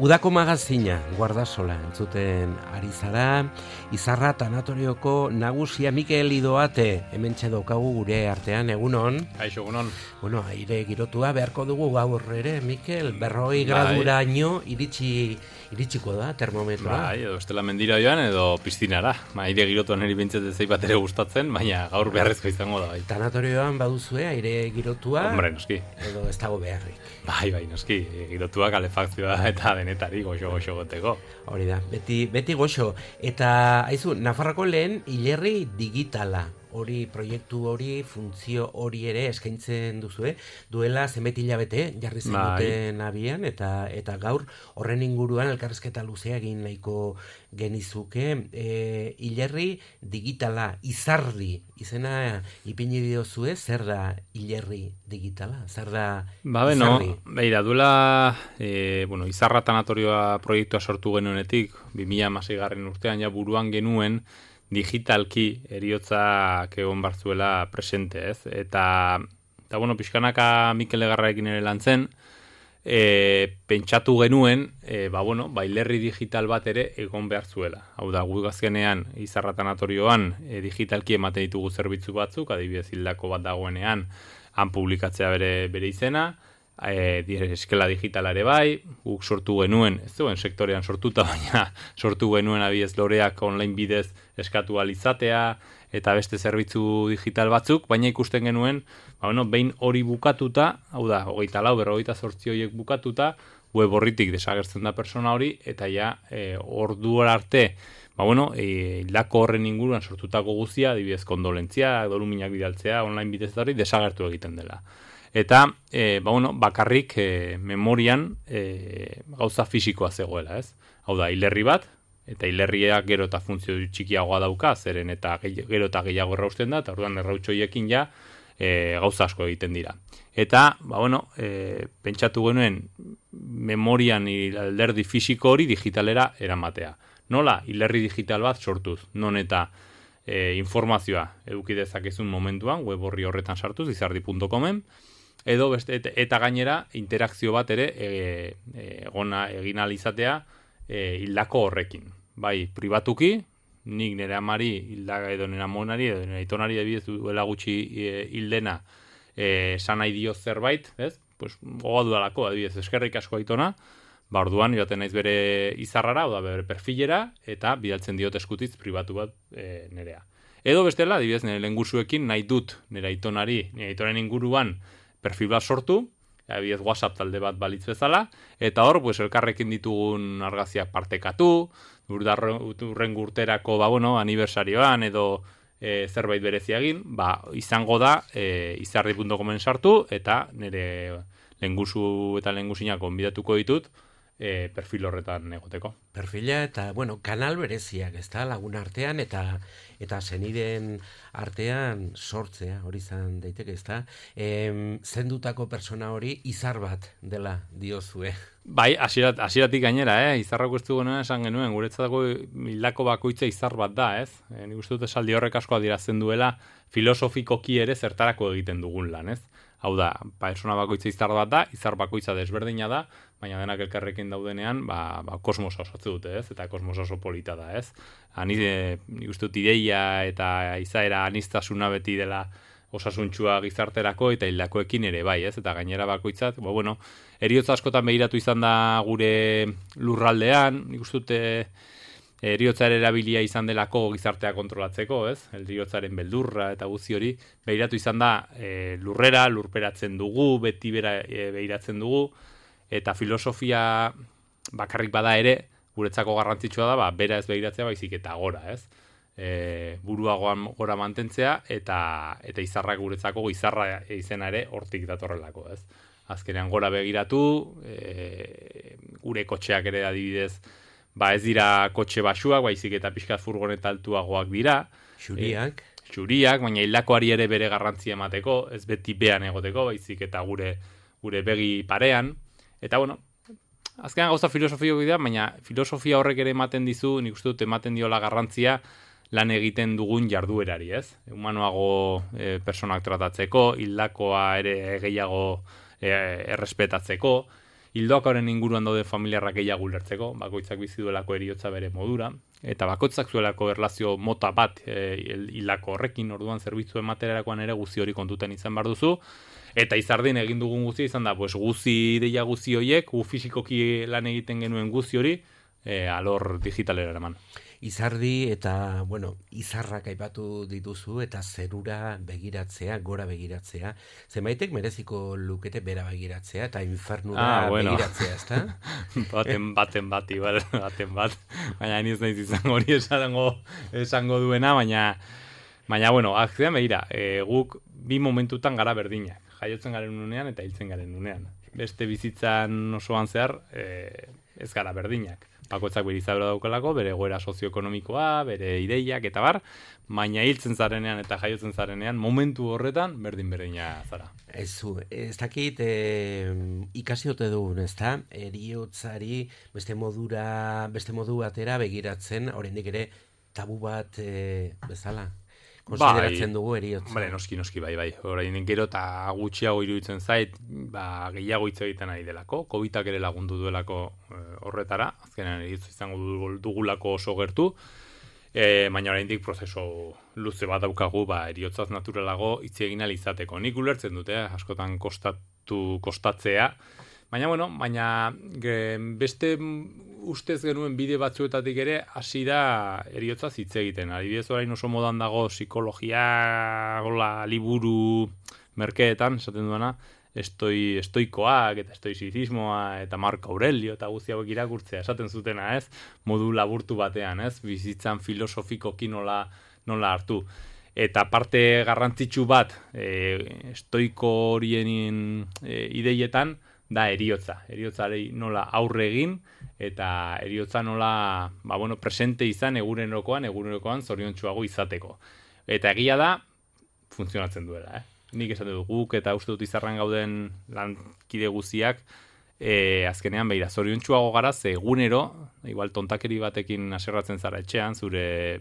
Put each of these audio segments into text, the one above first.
Udako magazina, Guardasola, entzuten ari zara, Izarra tanatorioko nagusia Mikel Idoate, hementxe daukagu gure artean, egunon. Aixo, egunon. Bueno, aire girotua beharko dugu gaur ere, Mikel, 40 graduraino iritsiko da termometroa. Bai, edo estela mendira joan edo piztinara. Aire girotuan niri bintzat ez bat ere gustatzen, baina gaur beharrezko izango da. Bai. Tanatorioan baduzue aire girotua, Hombre, noski. Edo ez dago beharrik. Bai, noski, girotua kalefakzioa eta denetari goxo goteko. Hori da, beti goxo. Eta, haizu, Nafarroko lehen hilerri digitala. Hori, proiektu hori, funtzio hori ere eskaintzen duzu, duela zenbait hilabete jarri zenuten abian, eta gaur horren inguruan elkarrizketa luzea egin nahiko genizuke. Hilerri digitala, Izardi, izena ipini diozue, zer da hilerri digitala? Zer da Izardi? Beira, duela, Izarra tanatorioa proiektua sortu genuenetik, 2016 urtean ja buruan genuen, digitalki eriotzak egon barzuela presente, ez? Eta pixkanaka Mikel Legarrarekin ere lan zen, pentsatu genuen, hilerri digital bat ere egon behar zuela. Hau da, gu azkenean Izarra tanatorioan digitalki ematen ditugu zerbitzu batzuk, adibidez hildako bat dagoenean, han publikatzea bere izena, eskela digitala ere bai, guk sortu genuen, ez duen sektorean sortuta, baina sortu genuen adibidez loreak online bidez eskatu alizatea eta beste zerbitzu digital batzuk, baina ikusten genuen, behin hori bukatuta, hau da, 24-48 horiek bukatuta, web horritik desagertzen da persona hori, eta ja, orduara arte, hildako horren inguruan sortutako guztia, adibidez kondolentzia, doluminak bidaltzea, online bidez hori desagertu egiten dela. Eta, bakarrik memorian gauza fisikoa zegoela, ez? Hau da, hilerri bat, eta hilerriak gero eta funtzio txikiagoa dauka, zeren eta gero eta gehiago errausten da, eta orduan errautxoiekin ja gauza asko egiten dira. Eta, pentsatu genuen memorian alderdi fisiko hori digitalera eramatea. Nola, hilerri digital bat sortuz, non eta informazioa eduki dezakezun momentuan, web horri horretan sartuz, izardi.comen, edo eta gainera interakzio bat ere egin alizatea hildako horrekin. Bai, pribatuki, nik nire amari hildaga edo nire amonari edo nire aitonari ebidez duela gutxi hildena esan nahi dio zerbait, ez? Goga dudalako, adibidez, eskerrik asko aitona, orduan joaten naiz bere izarrara, bere perfilera, eta bidaltzen diot eskutitz pribatu bat nerea. Edo bestela, adibidez, nire lengusuekin nahi dut nire aitonari, nire aitonen inguruan perfil bat sortu, adibidez WhatsApp talde bat balitz bezala, eta hor, elkarrekin ditugun argazkiak partekatu, urren urterako, aniversarioan edo zerbait berezia egin, izango da izardi.comen sartu, eta nire lengusu eta lengusinak konbidatuko ditut, perfil horretan egoteko. Perfila eta, kanal bereziak, ez da, lagun artean eta senideen artean sortzea, hori izan daiteke, ez da. Zendutako persona hori izar bat dela diozue. Bai, hasieratik gainera, izarrako ez dugunean esan genuen, guretzatako hildako bakoitza izar bat da, ez? Nik uste dut esaldi horrek asko adierazten duela filosofikoki ere zertarako egiten dugun lan, ez? Hau da, persona bakoitza izar bat da, izar bakoitza desberdina da, baina denak elkarrekin daudenean, kosmosa osatze dute, ez? Eta kosmosa oso polita da, ez? Nik uste dut ideia eta izaera anistasuna beti dela osasuntxua gizarterako eta hildakoekin ere bai, ez? Eta gainera bakoitzat, eriotza askotan behiratu izan da gure lurraldean, nik uste dut eriotzaren erabilia izan delako gizartea kontrolatzeko, ez? Eriotzaren beldurra eta guzti hori behiratu izan da lurrera, lurperatzen dugu, beti behiratzen dugu, eta filosofia bakarrik bada ere, guretzako garrantzitsua da, bera ez behiratzea baizik eta gora, ez? Burua gora mantentzea, eta izarrak guretzako izarra izena ere hortik datorrelako, ez? Azkenean gora begiratu, gure kotxeak ere adibidez, ez dira kotxe basuak, baizik eta pixkat furgoneta altuagoak dira. Xuriak, baina hildakoari ere bere garrantzia emateko, ez beti behan egoteko, baizik eta gure begi parean. Eta azkenean gauza filosofio dira, baina filosofia horrek ere ematen dizu, nik uste dut ematen diola garrantzia lan egiten dugun jarduerari, ez? Humanoago personak tratatzeko, hildakoa ere gehiago errespetatzeko, hildoakoaren inguruan daude familiarrak gehiago ulertzeko, bakoitzak bizi duelako heriotza bere modura, eta bakoitzak zuelako erlazio mota bat hildako horrekin, orduan zerbitzu ematerarakoan ere guzi hori kontuten izan behar duzu, eta Izardin egin dugun guzia izan da, pues, guzi deia guzi horiek, gu fisikoki lan egiten genuen guzi hori, alor digitalera eraman. Izardi eta, bueno, izarrak aipatu dituzu eta zerura begiratzea, gora begiratzea. Zenbaitek mereziko lukete bera begiratzea eta infernura begiratzea, ezta? baten bat. Baina ni ez naiz izango hori esango duena, baina bueno, akzean begira, guk bi momentutan gara berdinak. Jaiotzen garen unean eta hiltzen garen unean. Beste bizitzan osoan zehar, ez gara berdinak. Bakoitzak bere izabera daukalako, bere egoera sozioekonomikoa, bere ideiak eta bar, baina hiltzen zarenean eta jaiotzen zarenean, momentu horretan berdina zara. Ez dakit ikasi ote dugun, ezta? Heriotzari beste modu batera begiratzen, oraindik ere tabu bat bezala. Konsideratzen dugu heriotza. Bale, noski, bai. Orain gero eta gutxiago iruditzen zait, gehiago hitz egiten ari delako. Covidak ere lagundu duelako horretara, azkenean heriotza izango dugulako oso gertu, baina oraindik prozesu luze bat daukagu, heriotzaz naturalago hitz egin ahal izateko. Nik ulertzen dute, askotan kostatzea, baina beste ustez genuen bide batzuetatik ere hasi da heriotzaz hitz egiten. Adibidez orain oso modan dago psikologia, liburu merkeetan, esaten duena, estoikoak eta estoizismoa eta Marco Aurelio eta guzti hauek irakurtzea esaten zutena, ez? Modu laburtu batean, ez? Bizitzan filosofikoki nola hartu. Eta parte garrantzitsu bat estoiko horien ideietan da heriotza. Heriotzari nola aurre egin eta heriotza nola presente izan egunerokoan zoriontsuago izateko. Eta egia da funtzionatzen duela, Nik esan dut guk eta uste dut Izarran gauden lankide guziak azkenean beira zoriontsuago gara ze egunero, igual tontakeri batekin haserratzen zara etxean, zure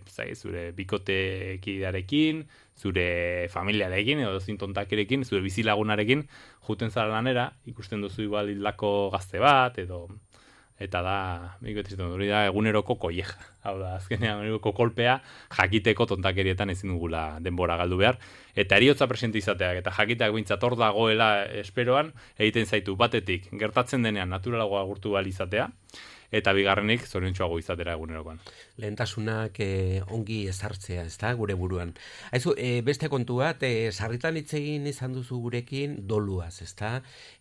bikotekidearekin, zure familiarekin edo zin tontakerekin, zure bizilagunarekin juten zara lanera, ikusten duzu igual hildako gazte bat eta da, hori da eguneroko kolleja. Hau da, azkenean eguneroko kolpea jakiteko tontakerietan ezin dugula denbora galdu behar. Eta heriotza presente izateak eta jakiteak bintzat hor dagoela esperoan, egiten zaitu batetik gertatzen denean naturalagoa agurtu behar izatea, eta bigarrenik zoriontsuago izatera egunerokoan. Lehentasunak ongi ezartzea, ezta, gure buruan. Aizu, beste kontu bat, sarritan hitz egin izan duzu gurekin doluaz, ezta?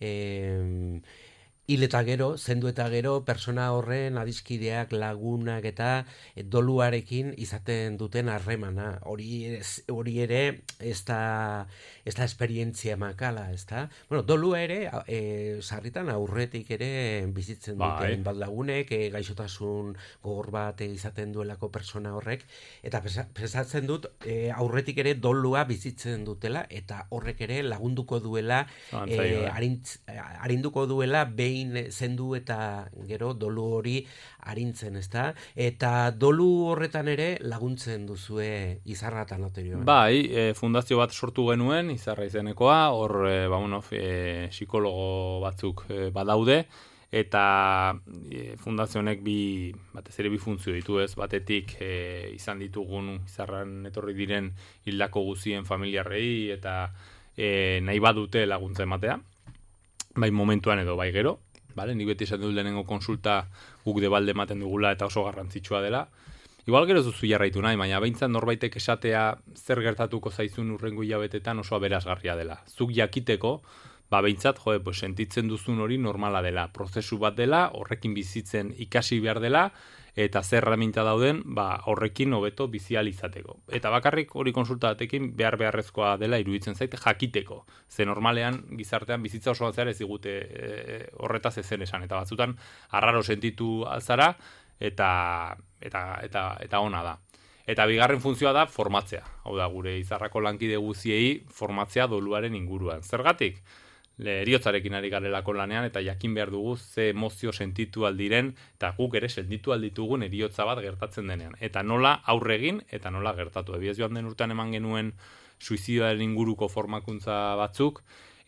Hil eta gero, zendu eta gero, persona horren adiskideak, lagunak eta doluarekin izaten duten harremana. Hori ere, ez da esperientzia makala, ez da? Bueno, dolua ere, sarritan aurretik ere bizitzen duten bat lagunek, gaixotasun gogor bat izaten duelako persona horrek, eta pensatzen dut, aurretik ere dolua bizitzen dutela, eta horrek ere lagunduko duela, arinduko duela behin zendu eta gero dolu hori arintzen, ezta? Eta dolu horretan ere laguntzen duzue Izarra Tanatorioan. Bai, fundazio bat sortu genuen, Izarra izenekoa, hor, psikologo batzuk badaude, eta fundazio honek batez ere bi funtzio ditu, ez? Batetik izan ditugun Izarran etorri diren hildako guzien familiarrei eta nahi badute laguntza ematea, bai momentuan edo bai gero. Nik beti esan dut lehenengo konsulta guk debalde ematen dugula eta oso garrantzitsua dela. Igual gero zuzu jarraitu nahi, baina behintzat norbaitek esatea zer gertatuko zaizun urrengo hilabetetan oso aberasgarria dela. Zuk jakiteko, behintzat, sentitzen duzun hori normala dela. Prozesu bat dela, horrekin bizitzen ikasi behar dela, eta zer erreminta dauden, horrekin hobeto bizial izateko. Eta bakarrik hori konsulta batekin beharrezkoa dela iruditzen zaite jakiteko. Ze normalean, gizartean bizitza osoan zehar ez digute horretaz ezen esan. Eta batzutan, arraro sentitu alzara, eta ona da. Eta bigarren funtzioa da formatzea. Hau da, gure Izarrako lankide guziei formatzea doluaren inguruan. Zergatik? Heriotzarekin ari garelako lanean eta jakin behar dugu ze emozio sentitu aldiren eta guk ere sentitu alditugun heriotza bat gertatzen denean. Eta nola aurre egin eta nola gertatu. Ebiaz joan den urtean eman genuen suizidioaren inguruko formakuntza batzuk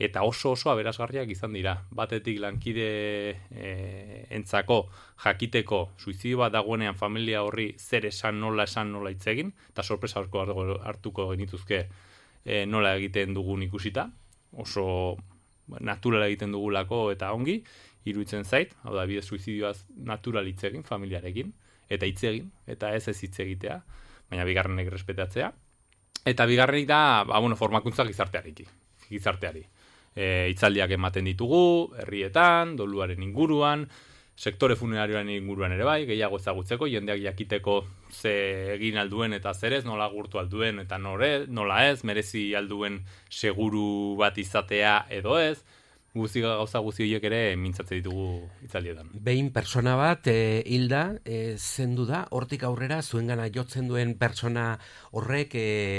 eta oso aberasgarriak izan dira. Batetik lankide entzako jakiteko suizidio bat dagoenean familia horri zer esan, nola hitz egin, eta sorpresa hartuko genituzke nola egiten dugun ikusita, oso natural egiten dugulako eta ongi, iruditzen zait, hau da, bidez suizidioaz natural hitz egin familiarekin, eta hitz egin, eta ez hitz egitea, baina bigarrenek respetatzea. Eta bigarrenik da, formakuntza gizarteari. Hitzaldiak ematen ditugu, herrietan, doluaren inguruan, sektore funerarioaren inguruan ere bai, gehiago ezagutzeko, jendeak jakiteko ze egin alduen eta zer ez, nola gurtu alduen eta nola ez, merezi alduen seguru bat izatea edo ez, gauza guzti horiek ere mintzatzen ditugu hitzaldietan. Behin persona bat hilda, zendu da, hortik aurrera zuengana jotzen duen persona horrek,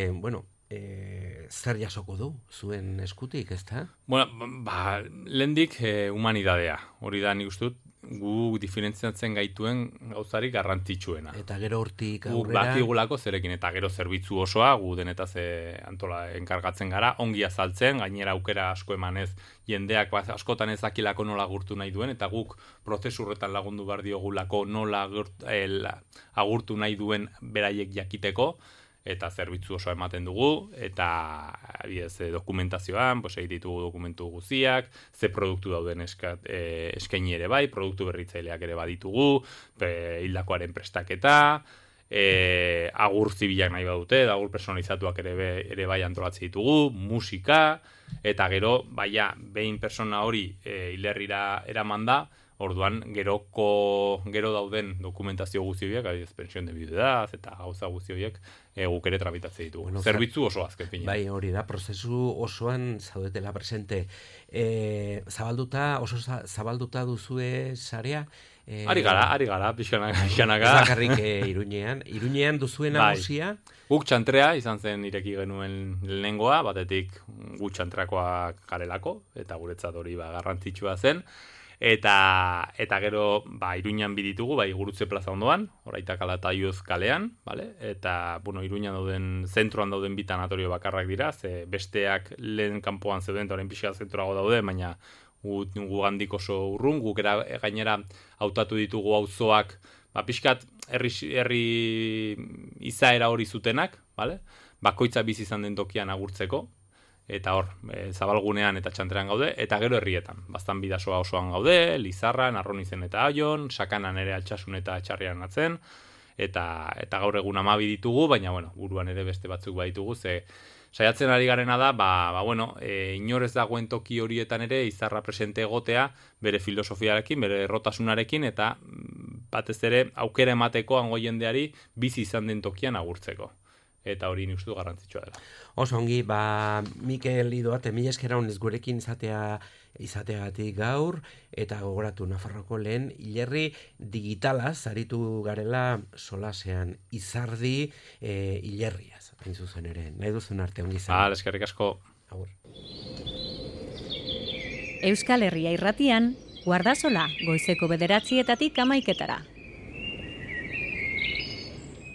zer jasoko du zuen eskutik, ezta? Lehendik humanidadea, hori da nik uste dut, gu diferentziatzen gaituen gauzarik garrantzitsuena. Eta gero hortik aurrera... Gu bakigulako zerekin, eta gero zerbitzu osoa, gu denetaz antola enkargatzen gara, ongi azaltzen, gainera aukera asko emanez jendeak askotan ezakilako nola agurtu nahi duen, eta guk prozesu horretan lagundu behar diogulako nola agurtu nahi duen beraiek jakiteko, eta zerbitzu oso ematen dugu, eta dokumentazioan, egitugu dokumentu guztiak, ze produktu dauden eskaini ere bai, produktu berritzaileak ere baditugu, hildakoaren prestaketa, agur zibilak nahi badute, agur personalizatuak ere bai antolatzen ditugu, musika, eta gero, behin persona hori hilerrira eraman da, orduan gero dauden dokumentazio guzti horiek, adibidez pensión de viudedad eta gauza guzti horiek guk ere tramitatzen ditugu. Zerbitzu oso azken fina. Bai, hori da, prozesu osoan zaudetela presente. Zabalduta duzue sarea? Ari gara, pixkanaka. Zakarrik Iruñean duzuen nagusia? Guk txantrea izan zen ireki genuen lehenengoa, batetik guk txantreakoak garelako, eta guretzat hori garrantzitsua zen. Eta gero Iruñan biditugu, Gurutze plaza ondoan, Oraitakala eta Ioz kalean, vale? Eta Iruñan dauden, zentroan dauden bi tanatorio bakarrak dira, ze besteak lehen kanpoan zeuden, eta orain pixka zentroago daude, baina gu gandik oso urrun, guk gainera hautatu ditugu auzoak, pixkat herri izaera hori zutenak, vale? Bakoitza bizi izan den tokian agurtzeko, eta hor, zabalgunean eta txantrean gaude, eta gero herrietan. Baztan bidasoa osoan gaude, Lizarran, Arronizen eta Aion, Sakanan ere Altsasun eta Txarrian atzen, eta gaur egun 12 ditugu, baina, buruan ere beste batzuk baditugu, ze saiatzen ari garena da, inor ez dagoen toki horietan ere Izarra presente egotea, bere filosofiarekin, bere errotasunarekin, eta batez ere aukera emateko hango jendeari bizi izan den tokian agurtzeko. Eta hori nik uste du garrantzitsua dela. Oso ongi, Mikel Idoate, mila esker honez gurekin izateagatik gaur, eta gogoratu Nafarroko lehen hilerri digitalaz aritu garela solasean Izardi hilerriaz, hain zuzen ere. Nahi duzun arte ongi izan. Eskerrik asko. Agur. Euskal Herria irratian, Guardasola, goizeko 9:00 11:00.